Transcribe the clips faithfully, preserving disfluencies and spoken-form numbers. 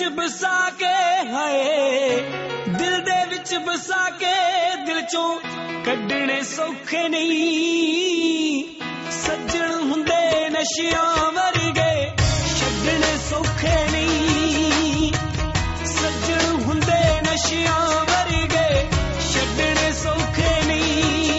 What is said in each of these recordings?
बसा के हाय दिल दे विच बसा के दिल चों कड्डणे सौखे नहीं सज्जण हुंदे नशियां वर्गे छड्डणे सौखे नहीं सज्जण हुंदे नशियां वर्गे छड्डणे सौखे नहीं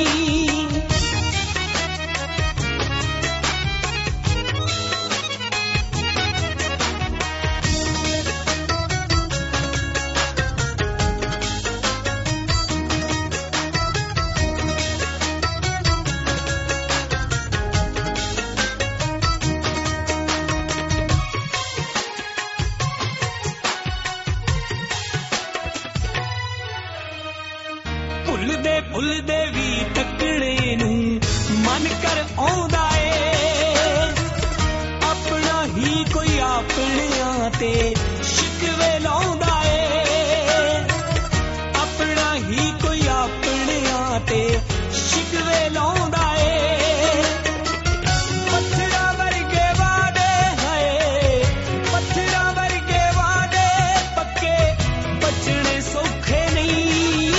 भुलदे भुलदे भी तकड़े नू मन कर आउंदा ए अपना ही कोई अपनियां ते शिकवे लाउंदा ए अपना ही कोई अपनियां ते शिकवे लाउंदा ए पत्थरा वर्गे वादे है पत्थरा वर्गे वादे पक्के बचने सौखे नहीं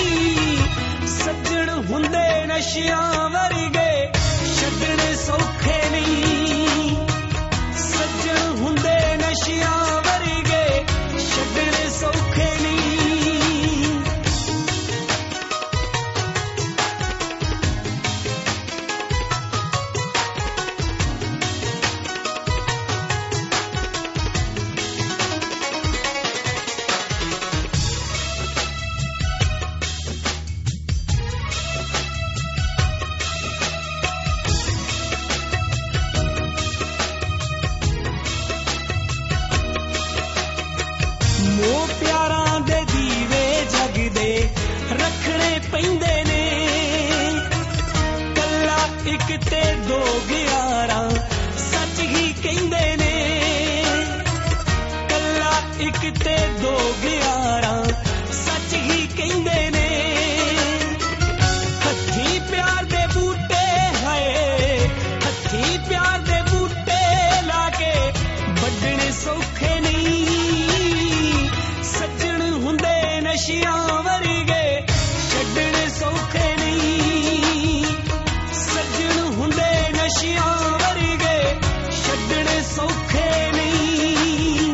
सज्जण हुंदे नशियां वर्गे छड्डणे सौखे नहीं सज्जण हुंदे नशियां वर्गे छड्डणे सौखे नहीं मोह प्यारां दे दीवे जगदे रखने पैंदे ने कल्ला इक ते दो ग्यारां सच ही कहंदे ने कल्ला इक ते दो ग्यारां सच ही कहंदे ने हथी प्यार दे बूटे है हथी प्यार दे बूटे लाके बड्डणे सौखे नहीं सज्जण हुंदे नशियां वर्गे छड्डणे सौखे नहीं सज्जण हुंदे नशियां वर्गे छड्डणे सौखे नहीं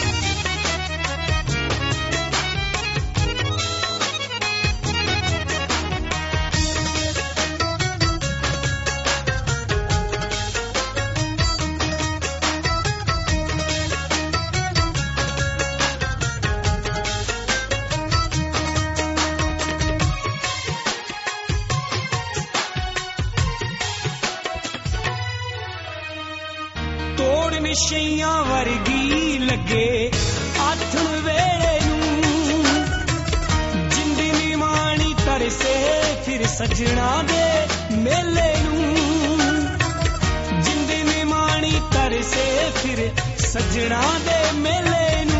तोड़ निशैयां वर्गी लगे आथण वेले नू जिंदी निमाणी तरसे फिर सजना दे मेले नू जिंदी निमाणी तरसे फिर सजना दे मेले नू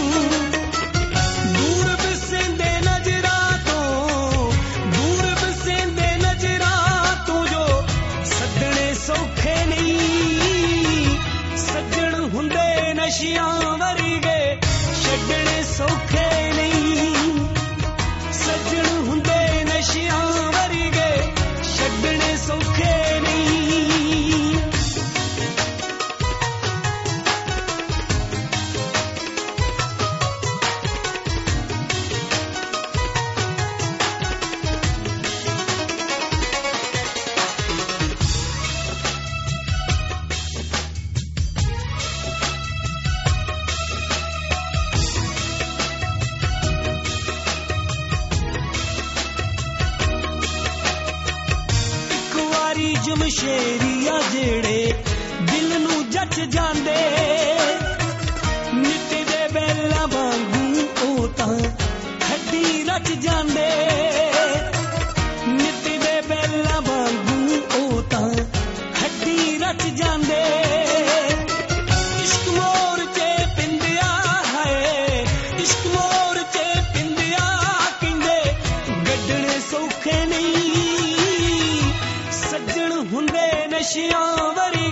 दूर बसेंदे नजरां तो दूर बसेंदे नजरां तो जो सदने सौखे नहीं सज्जण हुंदे नशियां वर्गे छड्डणे सौखे नहीं सज्जण हुंदे नशियां वर्गे छड्डणे सौखे नहीं जमशेरिया जेड़े दिल नू जच जांदे नित्ते दे बेला वांगू ओ तां खड्डी रच जांदे नित्ते दे बेला वांगू ओ तां खड्डी रच जांदे इश्क मोर चे पिंदिया है इश्क मोर चे पिंदिया किंदे गड्डणे सौखे नहीं सज्जण हुंदे नशियां वरी